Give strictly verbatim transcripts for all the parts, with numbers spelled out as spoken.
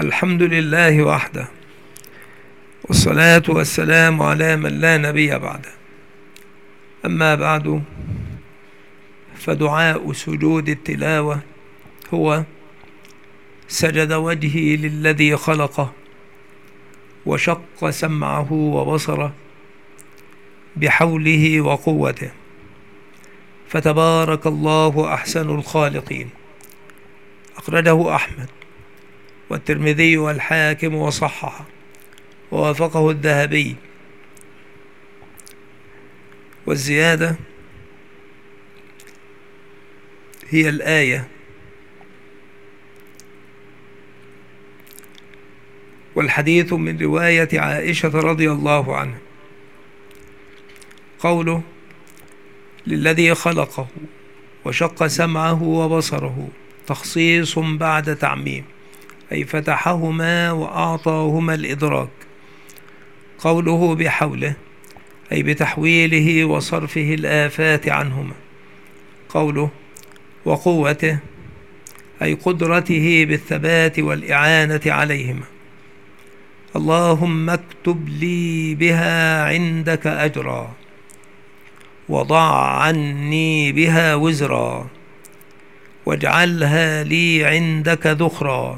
الحمد لله وحده، والصلاة والسلام على من لا نبي بعده. أما بعد، فدعاء سجود التلاوة هو: سجد وجهي للذي خلقه وشق سمعه وبصره بحوله وقوته، فتبارك الله أحسن الخالقين. أخرجه أحمد والترمذي والحاكم وصححه ووافقه الذهبي. والزيادة هي الآية: والحديث من رواية عائشة رضي الله عنها، قوله: للذي خلقه وشق سمعه وبصره، تخصيص بعد تعميم، أي فتحهما وأعطاهما الإدراك. قوله بحوله، أي بتحويله وصرفه الآفات عنهما. قوله وقوته، أي قدرته بالثبات والإعانة عليهما. اللهم اكتب لي بها عندك أجرا، وضع عني بها وزرا، واجعلها لي عندك ذخرا،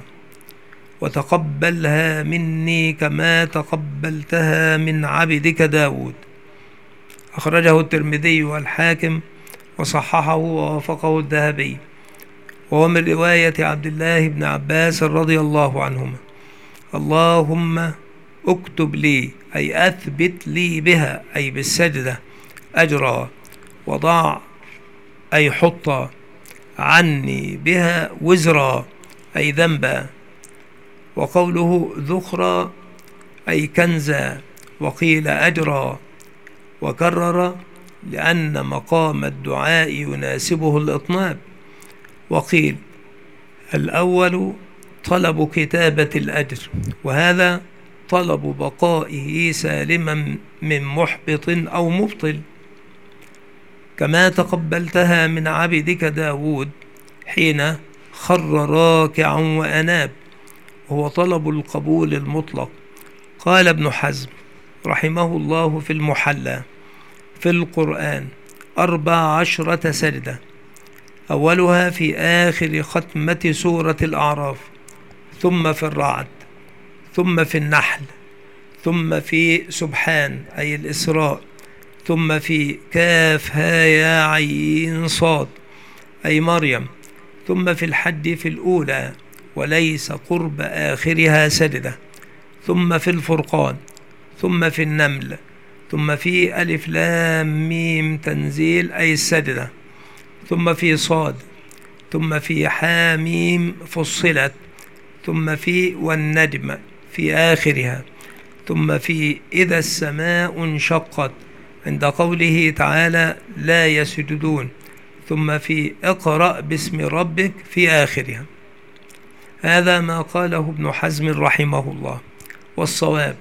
وتقبلها مني كما تقبلتها من عبدك داود. أخرجه الترمذي والحاكم وصححه ووافقه الذهبي، وهو من رواية عبد الله بن عباس رضي الله عنهما. اللهم اكتب لي، أي أثبت لي بها، أي بالسجدة، أجرا، وضع، أي حط، عني بها وزرا، أي ذنبا. وقوله ذخرا، أي كنزا، وقيل أجرا، وكرر لأن مقام الدعاء يناسبه الإطناب. وقيل الأول طلب كتابة الأجر، وهذا طلب بقائه سالما من محبط أو مبطل، كما تقبلتها من عبدك داود حين خر راكعا وأناب، وهو طلب القبول المطلق. قال ابن حزم رحمه الله في المحلى: في القرآن أربع عشرة سجدة، أولها في آخر ختمة سورة الأعراف، ثم في الرعد، ثم في النحل، ثم في سبحان أي الإسراء، ثم في كاف ها يا عين صاد أي مريم، ثم في الحج في الأولى وليس قرب آخرها سجدة، ثم في الفرقان، ثم في النمل، ثم في ألف لام ميم تنزيل أي السجدة، ثم في صاد، ثم في حاميم فصلت، ثم في والنجم في آخرها، ثم في إذا السماء انشقت عند قوله تعالى لا يسجدون، ثم في اقرأ باسم ربك في آخرها. هذا ما قاله ابن حزم رحمه الله. والصواب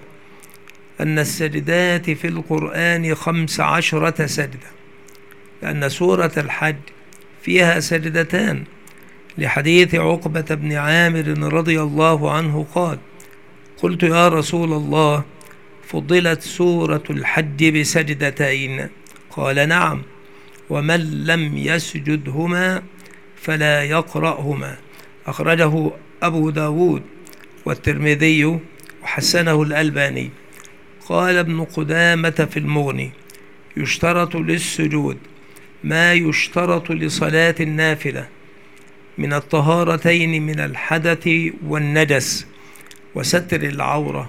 أن السجدات في القرآن خمس عشرة سجدة، لأن سورة الحج فيها سجدتان، لحديث عقبة بن عامر رضي الله عنه قال: قلت يا رسول الله، فضلت سورة الحج بسجدتين؟ قال: نعم، ومن لم يسجدهما فلا يقرأهما. أخرجه أبو داود والترمذي وحسنه الألباني. قال ابن قدامة في المغني: يشترط للسجود ما يشترط لصلاة النافلة من الطهارتين من الحدث والنجس، وستر العورة،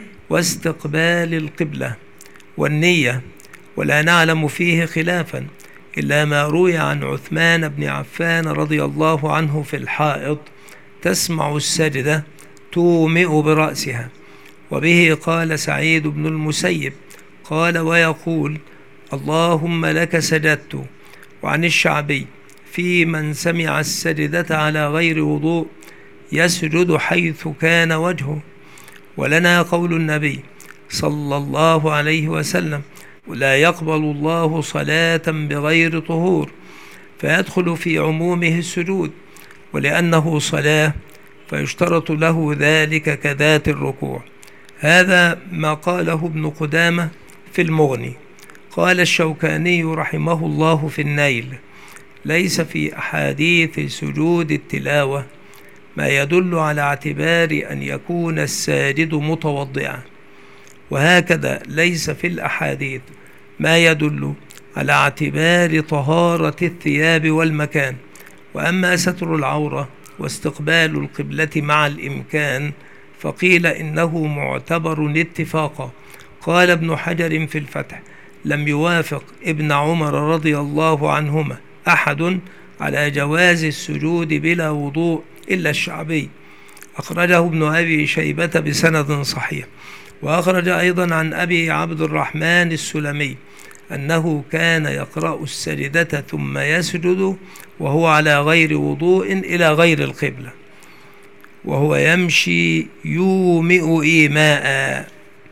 واستقبال القبلة، والنية، ولا نعلم فيه خلافا إلا ما روي عن عثمان بن عفان رضي الله عنه في الحائط: تسمع السجدة تومئ برأسها. وبه قال سعيد بن المسيب قال: ويقول اللهم لك سجدت. وعن الشعبي في من سمع السجدة على غير وضوء يسجد حيث كان وجهه. ولنا قول النبي صلى الله عليه وسلم: لا يقبل الله صلاة بغير طهور، فيدخل في عمومه السجود، ولأنه صلاة فيشترط له ذلك كذات الركوع. هذا ما قاله ابن قدامة في المغني. قال الشوكاني رحمه الله في النيل: ليس في أحاديث سجود التلاوة ما يدل على اعتبار أن يكون الساجد متوضئا، وهكذا ليس في الأحاديث ما يدل على اعتبار طهارة الثياب والمكان. وأما ستر العورة واستقبال القبلة مع الإمكان فقيل إنه معتبر اتفاقا. قال ابن حجر في الفتح: لم يوافق ابن عمر رضي الله عنهما أحد على جواز السجود بلا وضوء إلا الشعبي. أخرجه ابن أبي شيبة بسند صحيح. وأخرج أيضا عن أبي عبد الرحمن السلمي أنه كان يقرأ السجدة ثم يسجد وهو على غير وضوء إلى غير القبلة، وهو يمشي يومئ إيماء.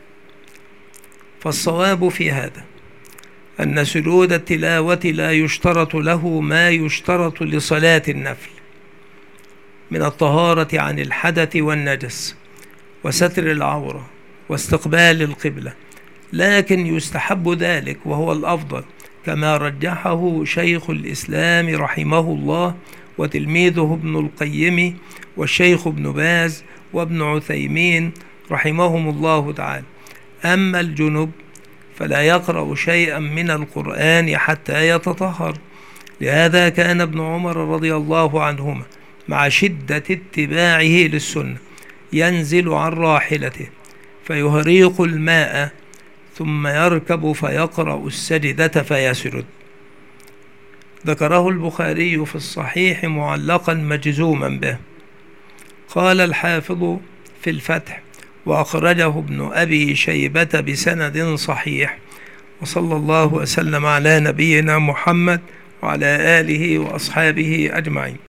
فالصواب في هذا أن سجود التلاوة لا يشترط له ما يشترط لصلاة النفل من الطهارة عن الحدث والنجس وستر العورة واستقبال القبلة، لكن يستحب ذلك وهو الأفضل، كما رجحه شيخ الإسلام رحمه الله وتلميذه ابن القيم والشيخ ابن باز وابن عثيمين رحمهم الله تعالى. أما الجنب فلا يقرأ شيئا من القرآن حتى يتطهر. لهذا كان ابن عمر رضي الله عنهما مع شدة اتباعه للسنة ينزل عن راحلته فيهريق الماء ثم يركب فيقرأ السجدة فيسجد. ذكره البخاري في الصحيح معلقا مجزوما به. قال الحافظ في الفتح: وأخرجه ابن أبي شيبة بسند صحيح. وصلى الله وسلم على نبينا محمد وعلى آله وأصحابه أجمعين.